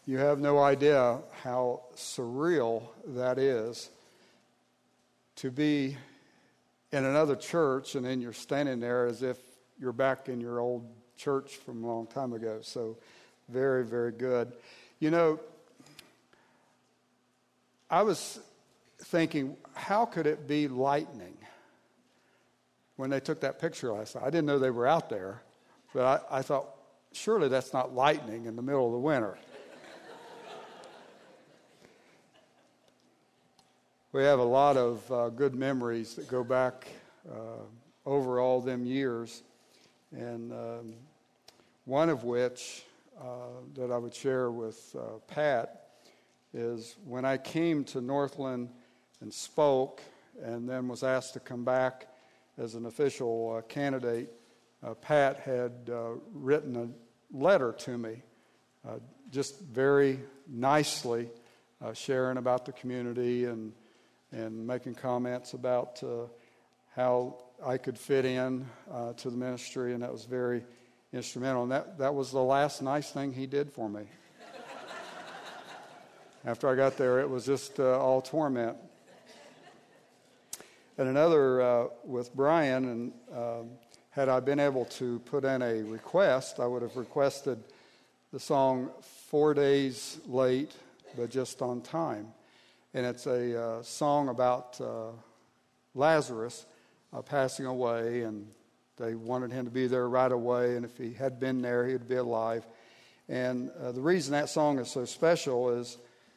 You have no idea how surreal that is to be in another church and then you're standing there as if you're back in your old church from a long time ago. So very, very good. You know, I was thinking, how could it be lightning when they took that picture last night? I didn't know they were out there, but I thought, surely that's not lightning in the middle of the winter. We have a lot of good memories that go back over all them years, and one of which that I would share with Pat is when I came to Northland and spoke and then was asked to come back as an official candidate, Pat had written a letter to me, just very nicely sharing about the community and making comments about how I could fit in to the ministry, and that was very instrumental. And that was the last nice thing he did for me. After I got there, it was just all torment. And another with Brian, and had I been able to put in a request, I would have requested the song 4 Days Late, but Just on Time. And it's a song about Lazarus passing away, and they wanted him to be there right away, and if he had been there, he'd be alive. And the reason that song is so special is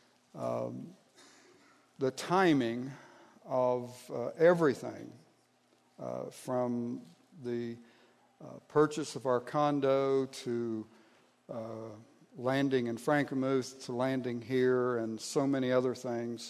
the timing of everything, from the purchase of our condo to landing in Frankenmuth to landing here and so many other things.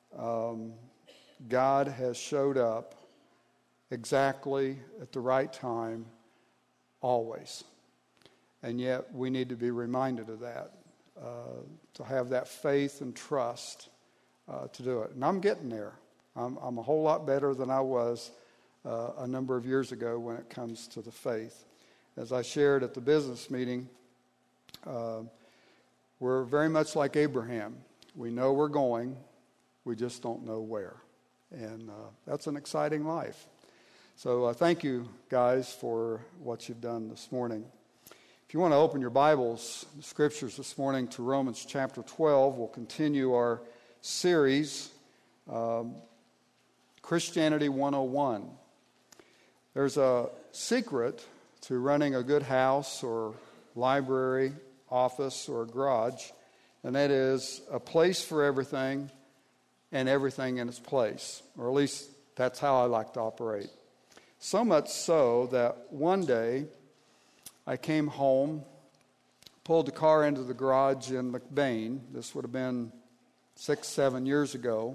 God has showed up exactly at the right time, always. And yet we need to be reminded of that, to have that faith and trust to do it. And I'm getting there. I'm a whole lot better than I was a number of years ago when it comes to the faith. As I shared at the business meeting, we're very much like Abraham. We know we're going, we just don't know where. And that's an exciting life. So thank you, guys, for what you've done this morning. If you want to open your Bibles, the scriptures this morning, to Romans chapter 12, we'll continue our series, Christianity 101. There's a secret to running a good house or library, office, or garage, and that is a place for everything and everything in its place, or at least that's how I like to operate. So much so that one day I came home, pulled the car into the garage in McBain. This would have been 6-7 years ago,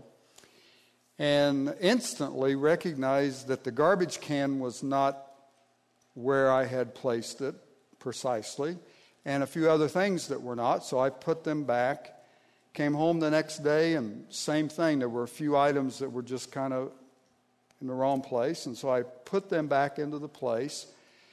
and instantly recognized that the garbage can was not where I had placed it precisely, and a few other things that were not, so I put them back. Came home the next day, and same thing. There were a few items that were just kind of in the wrong place, and so I put them back into the place.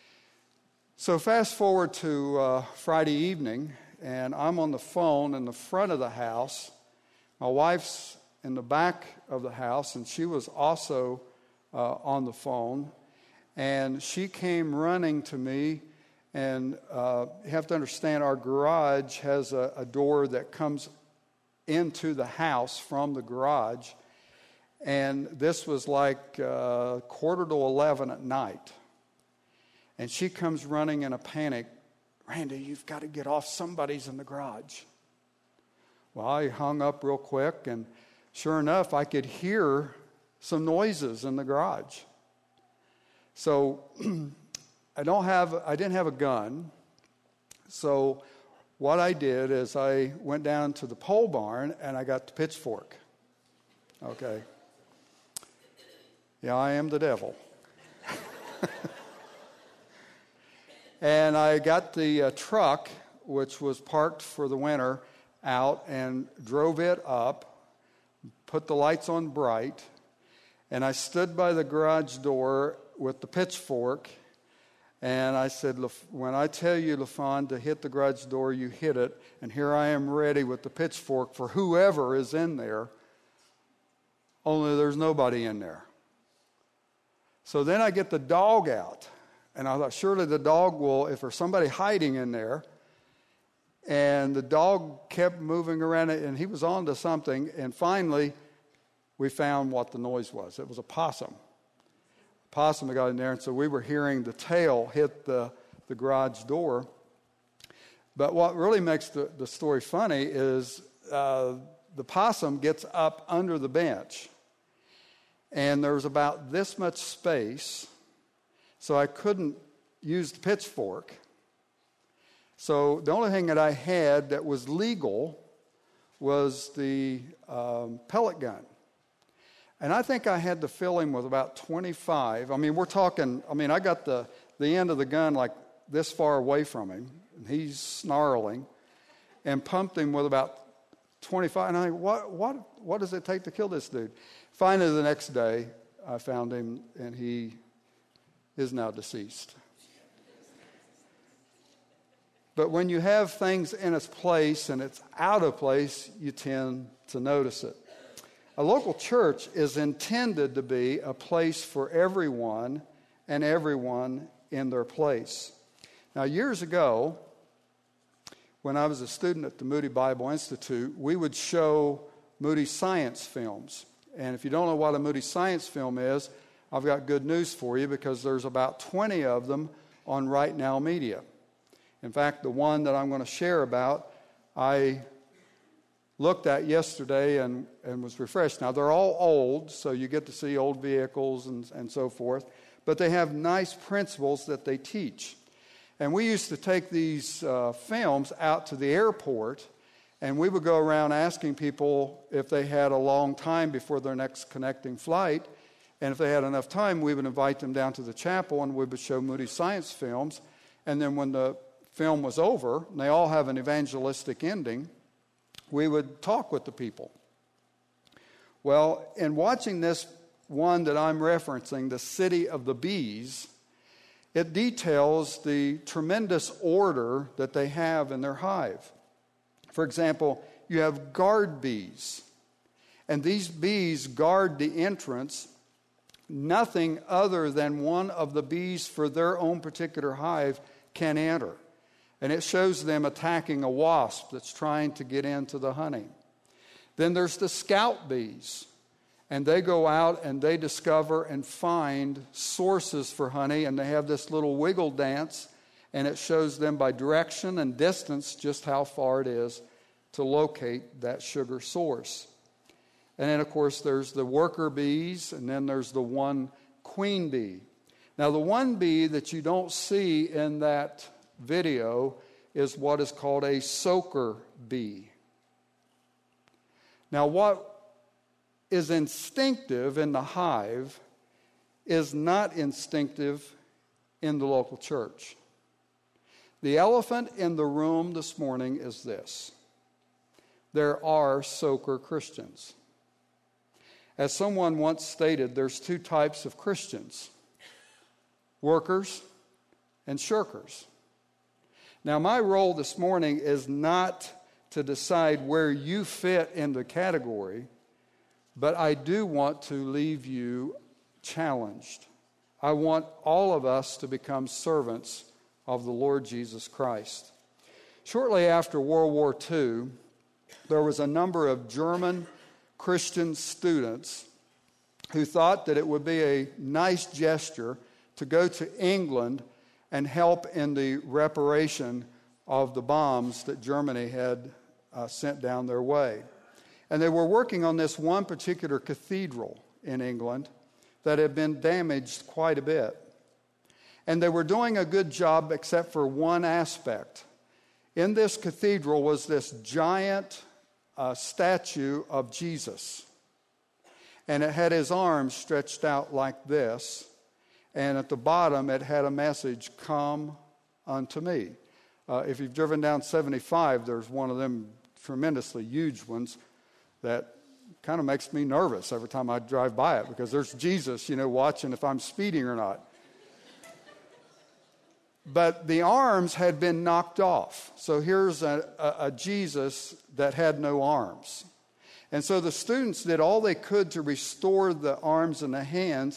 So fast forward to Friday evening, and I'm on the phone in the front of the house. My wife's in the back of the house, and she was also on the phone, and she came running to me. And you have to understand, our garage has a door that comes into the house from the garage. And this was like 10:45 at night. And she comes running in a panic. Randy, you've got to get off. Somebody's in the garage. Well, I hung up real quick, and sure enough, I could hear some noises in the garage. So I didn't have a gun, so what I did is I went down to the pole barn and I got the pitchfork. Okay. Yeah, I am the devil. And I got the truck, which was parked for the winter, out and drove it up, put the lights on bright, and I stood by the garage door with the pitchfork. And I said, when I tell you, LaFawn, to hit the garage door, you hit it. And here I am ready with the pitchfork for whoever is in there, only there's nobody in there. So then I get the dog out. And I thought, surely the dog will, if there's somebody hiding in there. And the dog kept moving around, and he was on to something. And finally, we found what the noise was. It was a possum. A possum that got in there, and so we were hearing the tail hit the garage door. But what really makes the story funny is the possum gets up under the bench. And there was about this much space, so I couldn't use the pitchfork. So the only thing that I had that was legal was the pellet gun. And I think I had to fill him with about 25. I mean, we're talking, I got the end of the gun like this far away from him, and he's snarling, and pumped him with about 25. And I think, what does it take to kill this dude? Finally, the next day, I found him, and he is now deceased. But when you have things in its place and it's out of place, you tend to notice it. A local church is intended to be a place for everyone and everyone in their place. Now, years ago, when I was a student at the Moody Bible Institute, we would show Moody science films. And if you don't know what a Moody science film is, I've got good news for you, because there's about 20 of them on Right Now Media. In fact, the one that I'm going to share about, I looked at yesterday and was refreshed. Now, they're all old, so you get to see old vehicles and so forth, but they have nice principles that they teach. And we used to take these films out to the airport, and we would go around asking people if they had a long time before their next connecting flight. And if they had enough time, we would invite them down to the chapel, and we would show Moody science films. And then when the film was over, and they all have an evangelistic ending, we would talk with the people. Well, in watching this one that I'm referencing, The City of the Bees, it details the tremendous order that they have in their hive. For example, you have guard bees, and these bees guard the entrance. Nothing other than one of the bees for their own particular hive can enter. And it shows them attacking a wasp that's trying to get into the honey. Then there's the scout bees. And they go out and they discover and find sources for honey. And they have this little wiggle dance. And it shows them by direction and distance just how far it is to locate that sugar source. And then, of course, there's the worker bees. And then there's the one queen bee. Now, the one bee that you don't see in that video is what is called a soaker bee. Now, what is instinctive in the hive is not instinctive in the local church. The elephant in the room this morning is this: there are soaker Christians. As someone once stated, there's two types of Christians: workers and shirkers. Now, my role this morning is not to decide where you fit in the category, but I do want to leave you challenged. I want all of us to become servants of the Lord Jesus Christ. Shortly after World War II, there was a number of German Christian students who thought that it would be a nice gesture to go to England and help in the reparation of the bombs that Germany had sent down their way. And they were working on this one particular cathedral in England that had been damaged quite a bit. And they were doing a good job except for one aspect. In this cathedral was this giant statue of Jesus. And it had his arms stretched out like this. And at the bottom, it had a message, "Come unto me." If you've driven down 75, there's one of them tremendously huge ones that kind of makes me nervous every time I drive by it, because there's Jesus, watching if I'm speeding or not. But the arms had been knocked off. So here's a Jesus that had no arms. And so the students did all they could to restore the arms and the hands,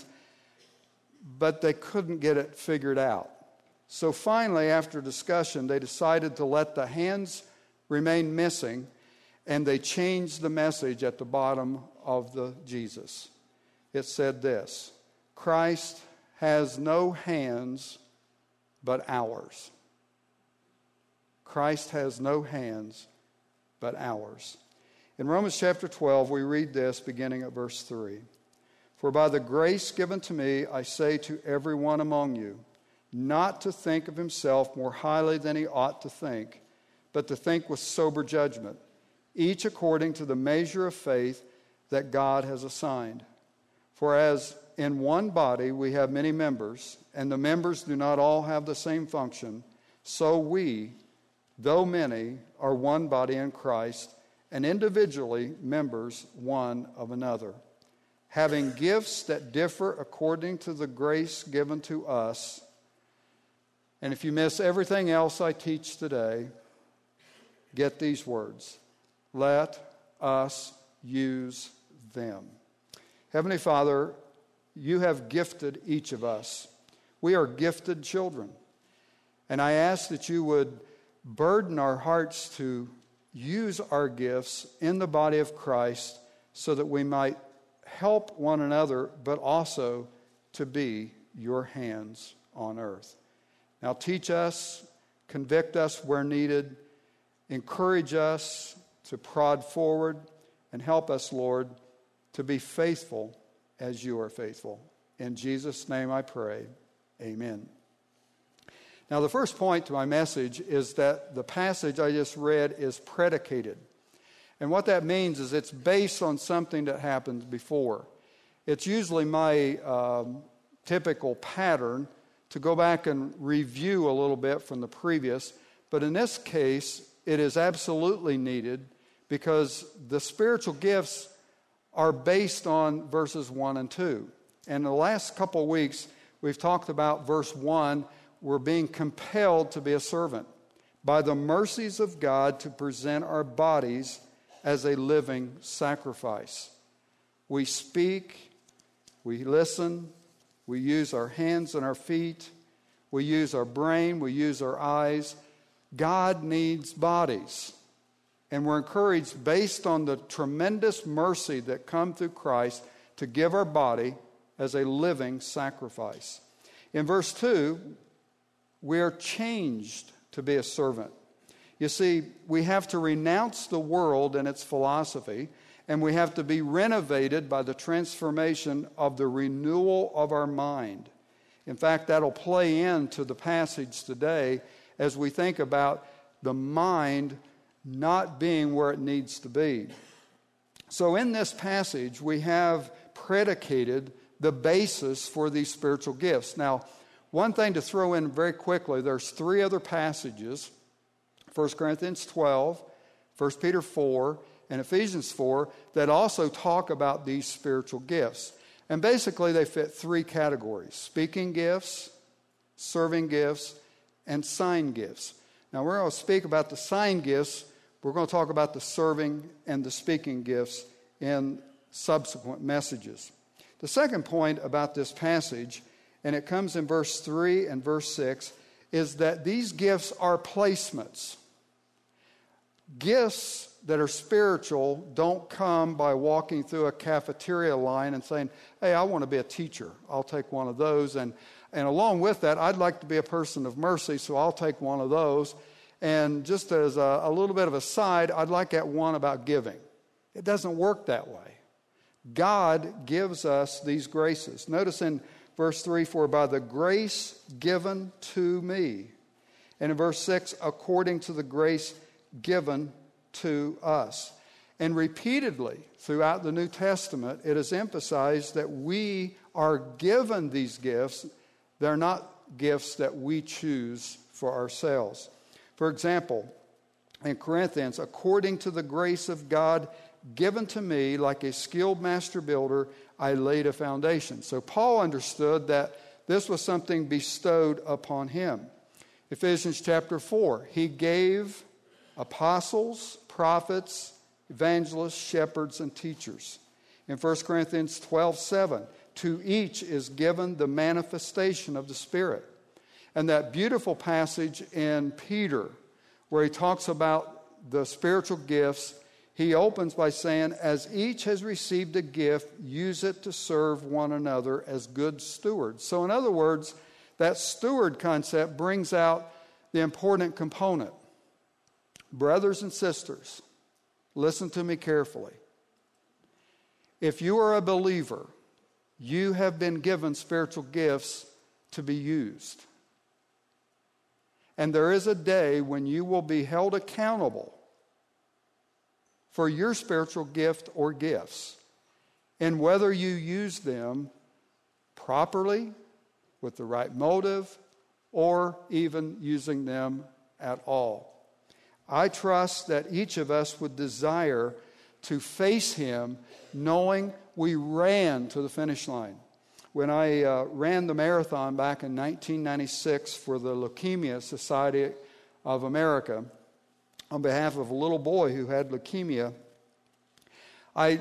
but they couldn't get it figured out. So finally, after discussion, they decided to let the hands remain missing, and they changed the message at the bottom of the Jesus. It said this: Christ has no hands but ours. Christ has no hands but ours. In Romans chapter 12, we read this beginning at verse 3. For by the grace given to me, I say to everyone among you, not to think of himself more highly than he ought to think, but to think with sober judgment, each according to the measure of faith that God has assigned. For as in one body we have many members, and the members do not all have the same function, so we, though many, are one body in Christ, and individually members one of another, having gifts that differ according to the grace given to us. And if you miss everything else I teach today, get these words: let us use them. Heavenly Father, you have gifted each of us. We are gifted children. And I ask that you would burden our hearts to use our gifts in the body of Christ so that we might help one another, but also to be your hands on earth. Now teach us, convict us where needed, encourage us to prod forward, and help us, Lord, to be faithful as you are faithful. In Jesus' name I pray, amen. Now the first point to my message is that the passage I just read is predicated. And what that means is it's based on something that happened before. It's usually my typical pattern to go back and review a little bit from the previous, but in this case, it is absolutely needed because the spiritual gifts are based on verses 1 and 2. And in the last couple of weeks, we've talked about verse 1, we're being compelled to be a servant by the mercies of God to present our bodies as a living sacrifice. We speak, we listen, we use our hands and our feet, we use our brain, we use our eyes. God needs bodies. And we're encouraged, based on the tremendous mercy that come through Christ, to give our body as a living sacrifice. In verse 2, we are changed to be a servant. You see, we have to renounce the world and its philosophy, and we have to be renovated by the transformation of the renewal of our mind. In fact, that'll play into the passage today as we think about the mind not being where it needs to be. So in this passage, we have predicated the basis for these spiritual gifts. Now, one thing to throw in very quickly, there's 3 other passages, 1 Corinthians 12, 1 Peter 4, and Ephesians 4, that also talk about these spiritual gifts. And basically they fit 3 categories: speaking gifts, serving gifts, and sign gifts. Now we're going to speak about the sign gifts. We're going to talk about the serving and the speaking gifts in subsequent messages. The second point about this passage, and it comes in verse 3 and verse 6, is that these gifts are placements. Gifts that are spiritual don't come by walking through a cafeteria line and saying, hey, I want to be a teacher. I'll take one of those. And along with that, I'd like to be a person of mercy, so I'll take one of those. And just as a little bit of a side, I'd like that one about giving. It doesn't work that way. God gives us these graces. Notice in verse 3, for by the grace given to me. And in verse 6, according to the grace given to us. And repeatedly throughout the New Testament, it is emphasized that we are given these gifts. They're not gifts that we choose for ourselves. For example, in Corinthians, according to the grace of God given to me, like a skilled master builder, I laid a foundation. So Paul understood that this was something bestowed upon him. Ephesians chapter 4, he gave apostles, prophets, evangelists, shepherds, and teachers. In 1 Corinthians 12:7, to each is given the manifestation of the Spirit. And that beautiful passage in Peter, where he talks about the spiritual gifts, he opens by saying, as each has received a gift, use it to serve one another as good stewards. So in other words, that steward concept brings out the important component. Brothers and sisters, listen to me carefully. If you are a believer, you have been given spiritual gifts to be used. And there is a day when you will be held accountable for your spiritual gift or gifts, and whether you use them properly, with the right motive, or even using them at all. I trust that each of us would desire to face Him knowing we ran to the finish line. When I ran the marathon back in 1996 for the Leukemia Society of America, on behalf of a little boy who had leukemia, I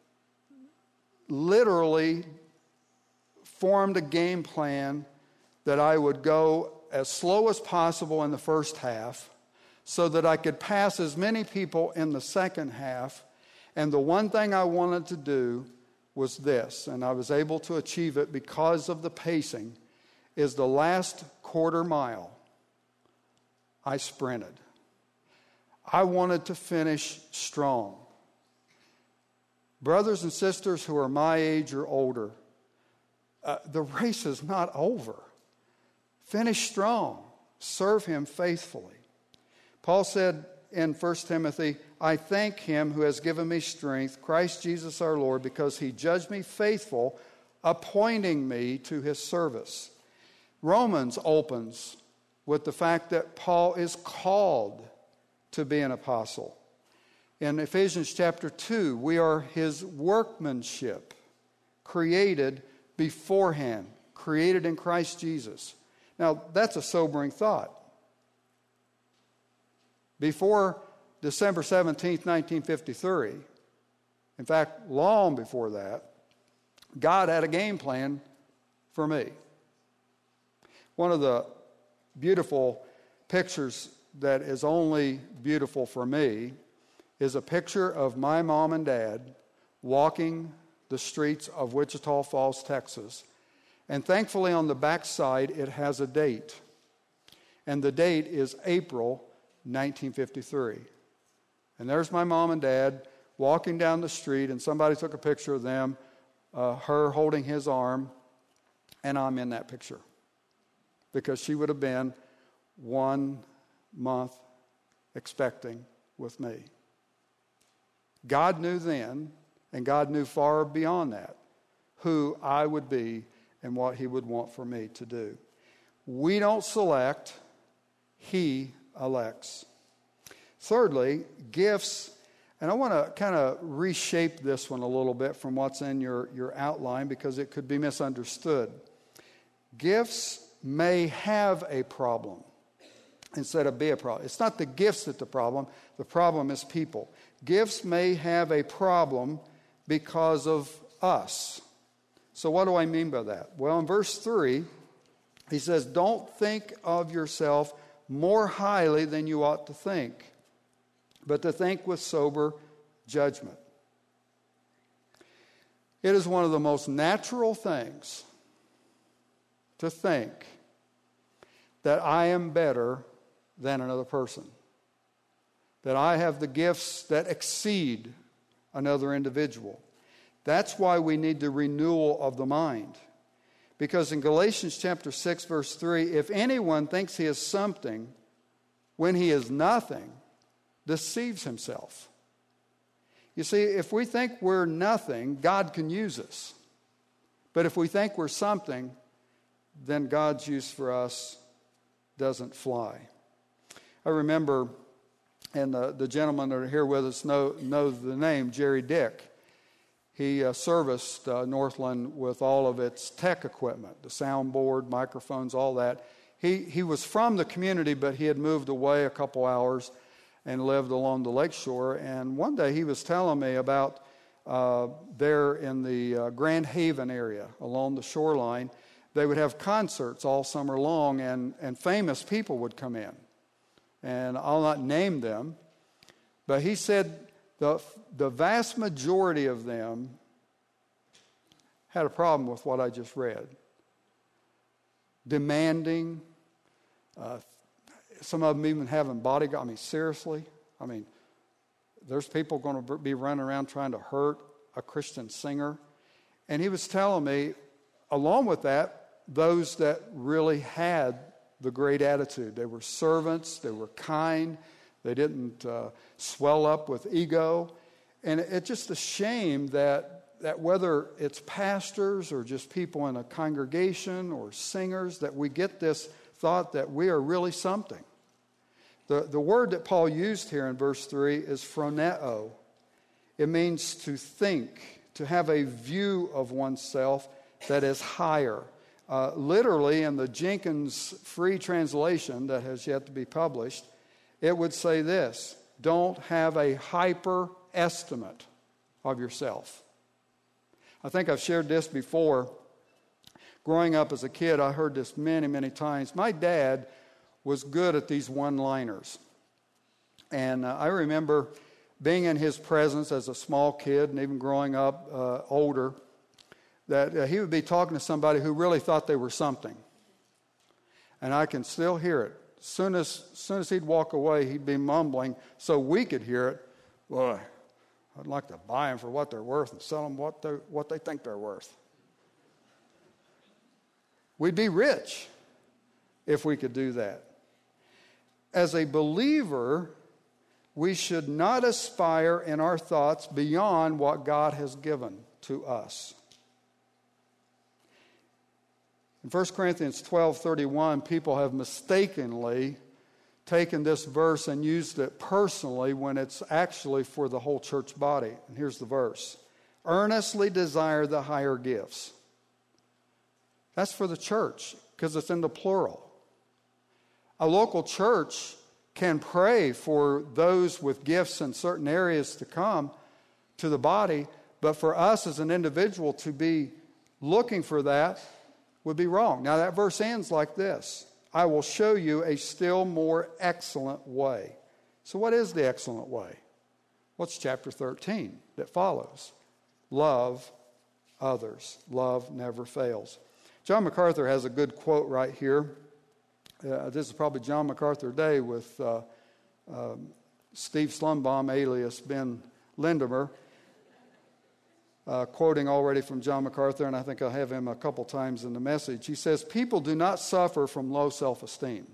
literally formed a game plan that I would go as slow as possible in the first half so that I could pass as many people in the second half. And the one thing I wanted to do was this, and I was able to achieve it because of the pacing, is the last quarter mile I sprinted. I wanted to finish strong. Brothers and sisters who are my age or older, the race is not over. Finish strong. Serve Him faithfully. Paul said in 1 Timothy, I thank Him who has given me strength, Christ Jesus our Lord, because He judged me faithful, appointing me to His service. Romans opens with the fact that Paul is called to be an apostle. In Ephesians chapter 2, we are His workmanship, created beforehand, created in Christ Jesus. Now, that's a sobering thought. Before December 17th, 1953, in fact, long before that, God had a game plan for me. One of the beautiful pictures that is only beautiful for me is a picture of my mom and dad walking the streets of Wichita Falls, Texas. And thankfully on the back side it has a date. And the date is April 1953. And there's my mom and dad walking down the street, and somebody took a picture of them, her holding his arm, and I'm in that picture. Because she would have been 1 month expecting with me. God knew then, and God knew far beyond that, who I would be and what He would want for me to do. We don't select, He elects. Thirdly, gifts, and I want to kind of reshape this one a little bit from what's in your outline because it could be misunderstood. Gifts may have a problem instead of be a problem. It's not the gifts that's the problem is people. Gifts may have a problem because of us. So what do I mean by that? Well, in verse 3, he says, don't think of yourself more highly than you ought to think, but to think with sober judgment. It is one of the most natural things to think that I am better than another person, that I have the gifts that exceed another individual. That's why we need the renewal of the mind. Because in Galatians chapter 6, verse 3, if anyone thinks he is something when he is nothing, deceives himself. You see, if we think we're nothing, God can use us. But if we think we're something, then God's use for us doesn't fly. I remember, and the gentlemen that are here with us know the name, Jerry Dick. He serviced Northland with all of its tech equipment, the soundboard, microphones, all that. He was from the community, but he had moved away a couple hours and lived along the lakeshore. And one day he was telling me about there in the Grand Haven area along the shoreline, they would have concerts all summer long, and famous people would come in. And I'll not name them, but he said the vast majority of them had a problem with what I just read. Demanding, some of them even having bodyguards. I mean, seriously? I mean, there's people going to be running around trying to hurt a Christian singer. And he was telling me, along with that, those that really had the great attitude. They were servants, they were kind, they didn't swell up with ego. And it's just a shame that whether it's pastors or just people in a congregation or singers, that we get this thought that we are really something. The word that Paul used here in verse 3 is phroneo. It means to think, to have a view of oneself that is higher. Literally, in the Jenkins Free Translation that has yet to be published, it would say this: don't have a hyper estimate of yourself. I think I've shared this before. Growing up as a kid, I heard this many, many times. My dad was good at these one-liners. And I remember being in his presence as a small kid and even growing up older, that he would be talking to somebody who really thought they were something. And I can still hear it. As soon as he'd walk away, he'd be mumbling so we could hear it. Boy, I'd like to buy them for what they're worth and sell them what they think they're worth. We'd be rich if we could do that. As a believer, we should not aspire in our thoughts beyond what God has given to us. In 1 Corinthians 12:31, people have mistakenly taken this verse and used it personally when it's actually for the whole church body. And here's the verse: earnestly desire the higher gifts. That's for the church because it's in the plural. A local church can pray for those with gifts in certain areas to come to the body, but for us as an individual to be looking for that would be wrong. Now that verse ends like this: I will show you a still more excellent way. So what is the excellent way? What's chapter 13 that follows? Love others. Love never fails. John MacArthur has a good quote right here. This is probably John MacArthur Day with Steve Slumbaum, alias Ben Lindemer, quoting already from John MacArthur, and I think I'll have him a couple times in the message. He says, people do not suffer from low self-esteem.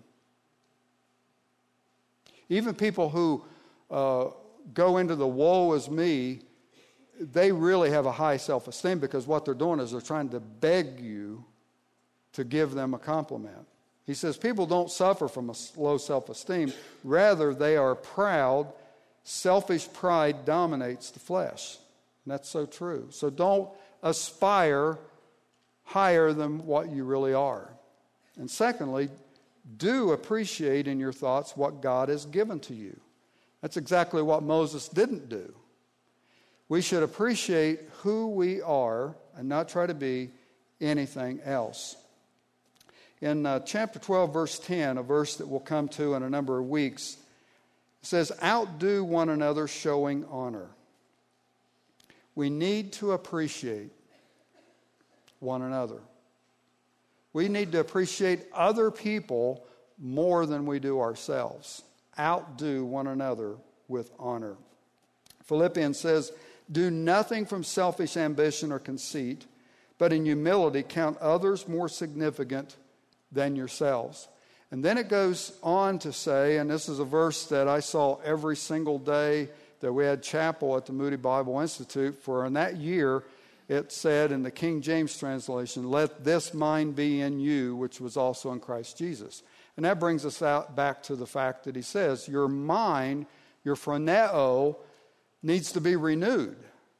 Even people who go into the woe is me, they really have a high self-esteem because what they're doing is they're trying to beg you to give them a compliment. He says people don't suffer from a low self-esteem. Rather, they are proud. Selfish pride dominates the flesh. And that's so true. So don't aspire higher than what you really are. And secondly, do appreciate in your thoughts what God has given to you. That's exactly what Moses didn't do. We should appreciate who we are and not try to be anything else. In chapter 12, verse 10, a verse that we'll come to in a number of weeks, it says, outdo one another showing honor. We need to appreciate one another. We need to appreciate other people more than we do ourselves. Outdo one another with honor. Philippians says, do nothing from selfish ambition or conceit, but in humility count others more significant than yourselves. And then it goes on to say, and this is a verse that I saw every single day that we had chapel at the Moody Bible Institute, for in that year it said in the King James translation, let this mind be in you, which was also in Christ Jesus. And that brings us back to the fact that he says, your mind, your phroneo, needs to be renewed.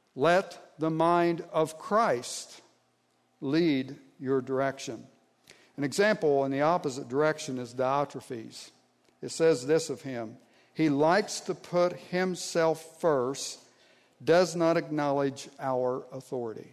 Let the mind of Christ lead your direction. An example in the opposite direction is Diotrephes. It says this of him: he likes to put himself first, does not acknowledge our authority.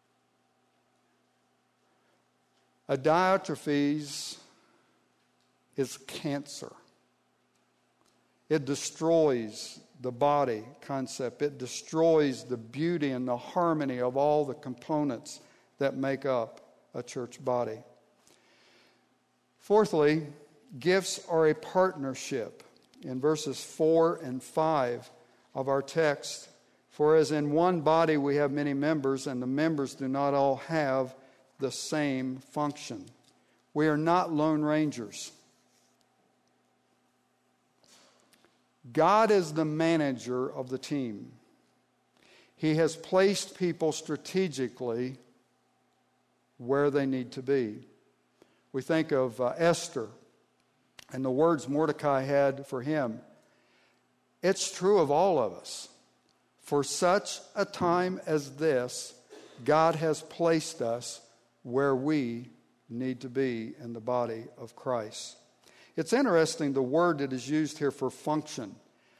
A Diotrephes is cancer. It destroys the body concept. It destroys the beauty and the harmony of all the components that make up a church body. Fourthly, gifts are a partnership. In verses 4 and 5 of our text, for as in one body we have many members, and the members do not all have the same function. We are not lone rangers. God is the manager of the team. He has placed people strategically where they need to be. We think of Esther and the words Mordecai had for him. It's true of all of us. For such a time as this, God has placed us where we need to be in the body of Christ. It's interesting, the word that is used here for function.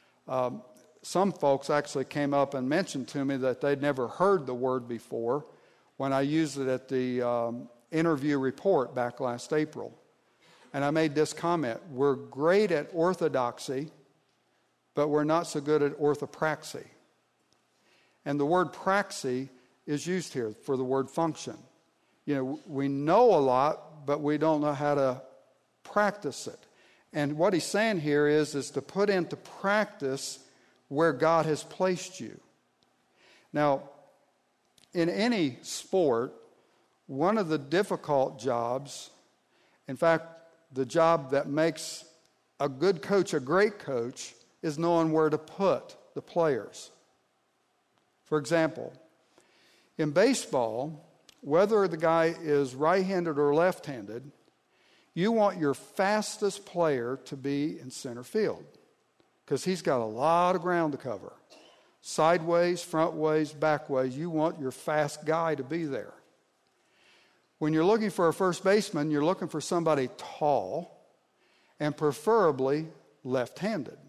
Some folks actually came up and mentioned to me that they'd never heard the word before when I used it at the interview report back last April. And I made this comment: we're great at orthodoxy, but we're not so good at orthopraxy. And the word praxy is used here for the word function. You know, we know a lot, but we don't know how to practice it. And what he's saying here is to put into practice where God has placed you. Now, in any sport, one of the difficult jobs, in fact, the job that makes a good coach a great coach, is knowing where to put the players. For example, in baseball, whether the guy is right-handed or left-handed, you want your fastest player to be in center field because he's got a lot of ground to cover. Sideways, front ways, back ways, you want your fast guy to be there. When you're looking for a first baseman, you're looking for somebody tall and preferably left-handed.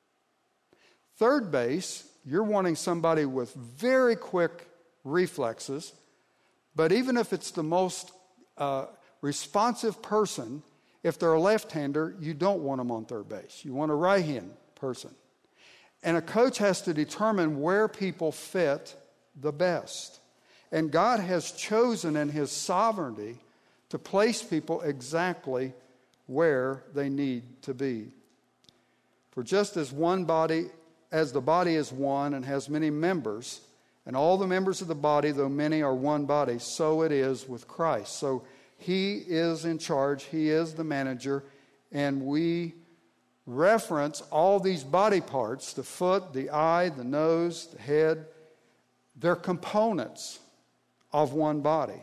Third base, you're wanting somebody with very quick reflexes, but even if it's the most responsive person, if they're a left-hander, you don't want them on third base. You want a right-hand person. And a coach has to determine where people fit the best. And God has chosen in His sovereignty to place people exactly where they need to be. For just as the body is one and has many members, and all the members of the body, though many, are one body, so it is with Christ. So He is in charge, He is the manager, and we reference all these body parts, the foot, the eye, the nose, the head. They're components of one body.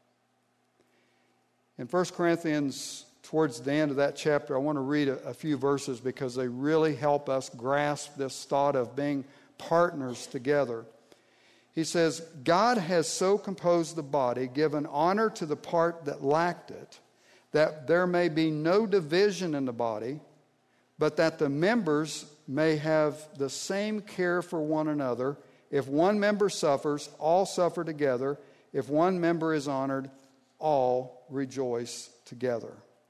In 1 Corinthians, towards the end of that chapter, I want to read a few verses because they really help us grasp this thought of being partners together. He says, God has so composed the body, given honor to the part that lacked it, that there may be no division in the body, but that the members may have the same care for one another. If one member suffers, all suffer together. If one member is honored, all rejoice together.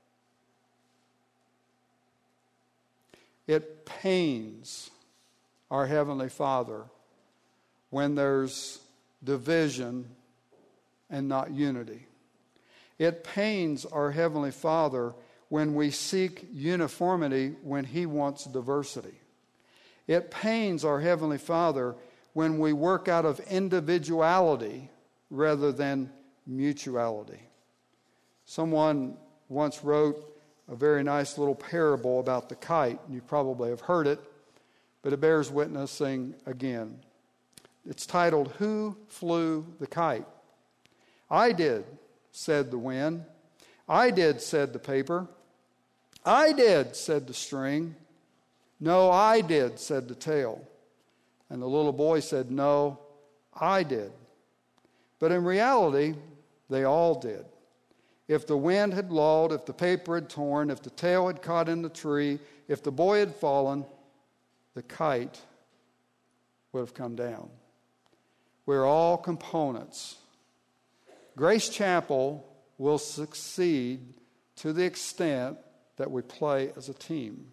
It pains our Heavenly Father when there's division and not unity. It pains our Heavenly Father when we seek uniformity when He wants diversity. It pains our Heavenly Father when we work out of individuality rather than mutuality. Someone once wrote a very nice little parable about the kite. You probably have heard it, but it bears witnessing again. It's titled, "Who Flew the Kite?" "I did," said the wind. "I did," said the paper. "I did," said the string. "No, I did," said the tail. And the little boy said, "No, I did." But in reality, they all did. If the wind had lulled, if the paper had torn, if the tail had caught in the tree, if the boy had fallen, the kite would have come down. We're all components. Grace Chapel will succeed to the extent that we play as a team.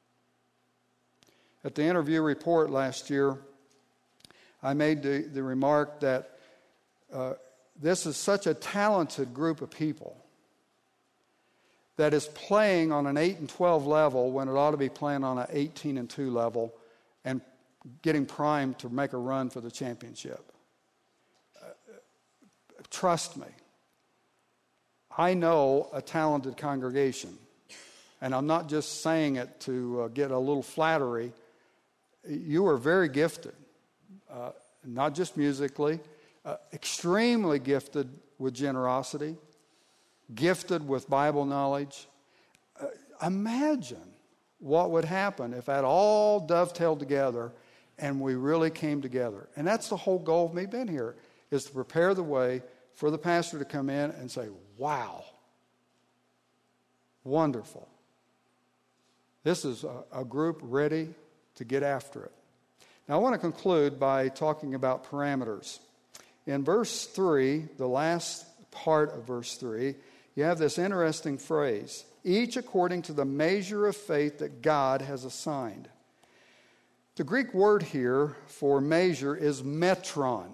At the interview report last year, I made the remark that this is such a talented group of people that is playing on an 8 and 12 level when it ought to be playing on an 18 and 2 level and getting primed to make a run for the championship. Trust me, I know a talented congregation, and I'm not just saying it to get a little flattery. You are very gifted, not just musically, extremely gifted with generosity, gifted with Bible knowledge. Imagine what would happen if that all dovetailed together and we really came together. And that's the whole goal of me being here, is to prepare the way for the pastor to come in and say, wow, wonderful. This is a group ready to get after it. Now, I want to conclude by talking about parameters. In verse 3, the last part of verse 3, you have this interesting phrase, each according to the measure of faith that God has assigned. The Greek word here for measure is metron.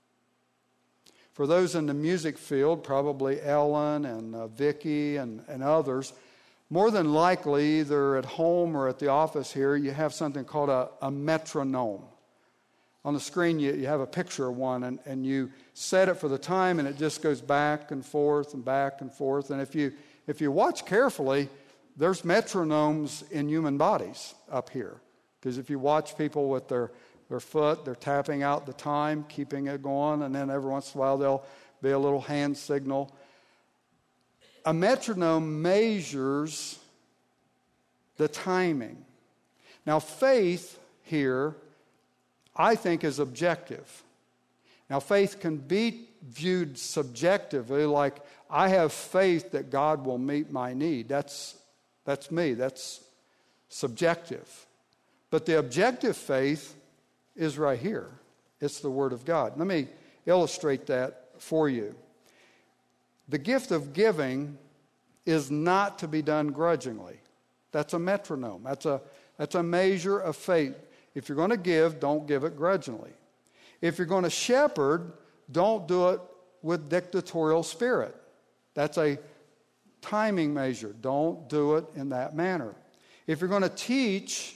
For those in the music field, probably Ellen and Vicki and others, more than likely, either at home or at the office here, you have something called a metronome. On the screen, you have a picture of one, and you set it for the time, and it just goes back and forth and back and forth. And if you watch carefully, there's metronomes in human bodies up here. Because if you watch people with their foot, they're tapping out the time, keeping it going, and then every once in a while there'll be a little hand signal. A metronome measures the timing. Now, faith here, I think, is objective. Now, faith can be viewed subjectively, like, I have faith that God will meet my need. That's me. That's subjective. But the objective faith is right here. It's the Word of God. Let me illustrate that for you. The gift of giving is not to be done grudgingly. That's a metronome. That's a measure of faith. If you're going to give, don't give it grudgingly. If you're going to shepherd, don't do it with dictatorial spirit. That's a timing measure. Don't do it in that manner. If you're going to teach,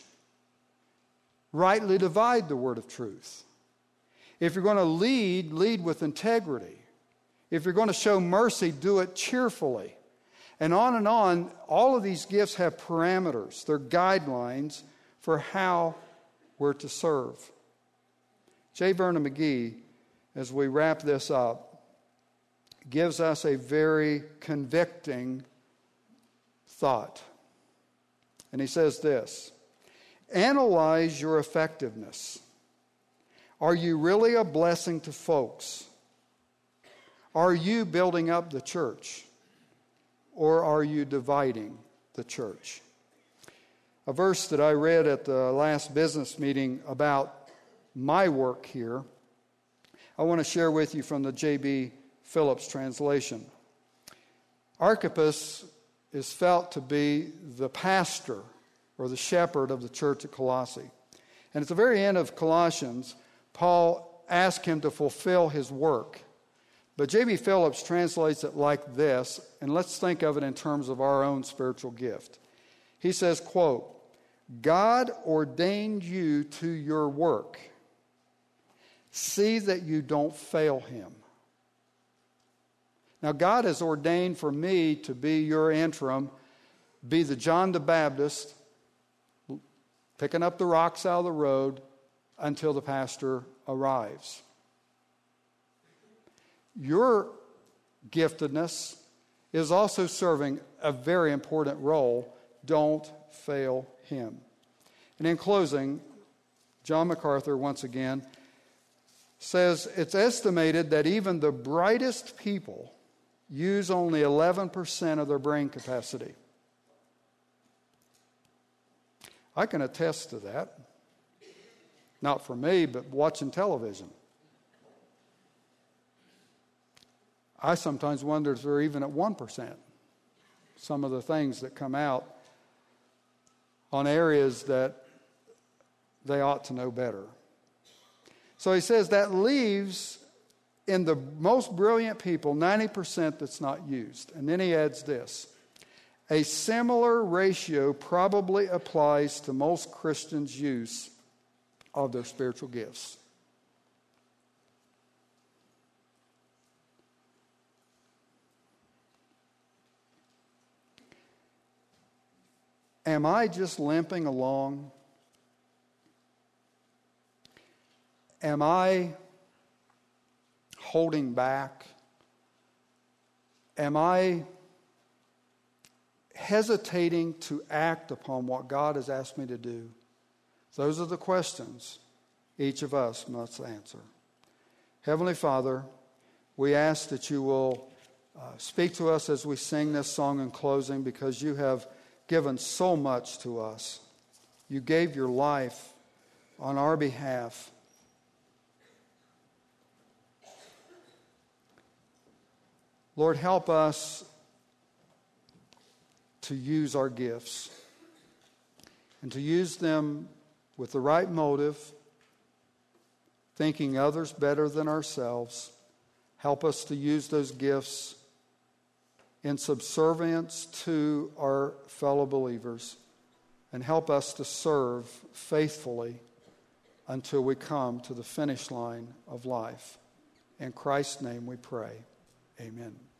rightly divide the word of truth. If you're going to lead with integrity. If you're going to show mercy, do it cheerfully. And on, all of these gifts have parameters. They're guidelines for how we're to serve. J. Vernon McGee, as we wrap this up, gives us a very convicting thought. And he says this, analyze your effectiveness. Are you really a blessing to folks? Are you building up the church? Or are you dividing the church? A verse that I read at the last business meeting about my work here, I want to share with you from the J.B. Phillips translation. Archippus is felt to be the pastor or the shepherd of the church at Colossae. And at the very end of Colossians, Paul asked him to fulfill his work. But J.B. Phillips translates it like this, and let's think of it in terms of our own spiritual gift. He says, quote, God ordained you to your work. See that you don't fail him. Now, God has ordained for me to be your interim, be the John the Baptist, picking up the rocks out of the road until the pastor arrives. Your giftedness is also serving a very important role. Don't fail him. And in closing, John MacArthur, once again, says it's estimated that even the brightest people use only 11% of their brain capacity. I can attest to that. Not for me, but watching television. I sometimes wonder if they're even at 1%. Some of the things that come out on areas that they ought to know better. So he says that leaves in the most brilliant people 90% that's not used. And then he adds this. A similar ratio probably applies to most Christians' use of their spiritual gifts. Am I just limping along? Am I holding back? Am I hesitating to act upon what God has asked me to do? Those are the questions each of us must answer. Heavenly Father, we ask that you will speak to us as we sing this song in closing, because you have given so much to us. You gave your life on our behalf. Lord, help us to use our gifts and to use them with the right motive, thinking others better than ourselves. Help us to use those gifts in subservience to our fellow believers, and help us to serve faithfully until we come to the finish line of life. In Christ's name we pray. Amen.